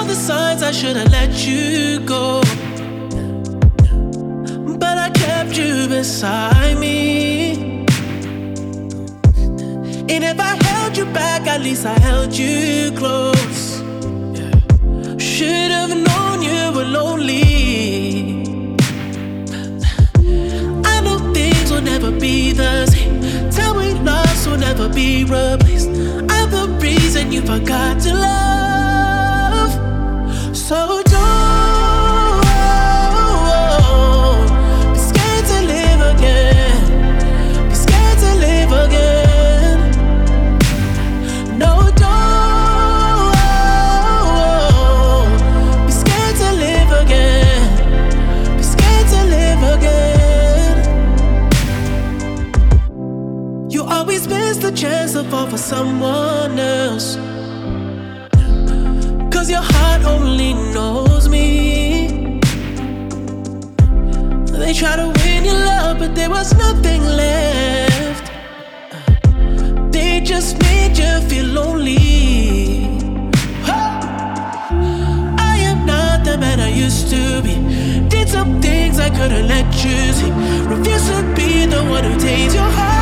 the signs I should've let you go, but I kept you beside me. And if I held you back, at least I held you close. Should've known you were lonely. I know things will never be the same. Time we lost will never be replaced. I'm the reason you forgot to love. So don't be scared to live again. Be scared to live again. No, don't be scared to live again. Be scared to live again. You always miss the chance to fall for someone else, 'cause your heart only knows me. They try to win your love, but there was nothing left. They just made you feel lonely. I am not the man I used to be. Did some things I couldn't let you see. Refuse to be the one who takes your heart.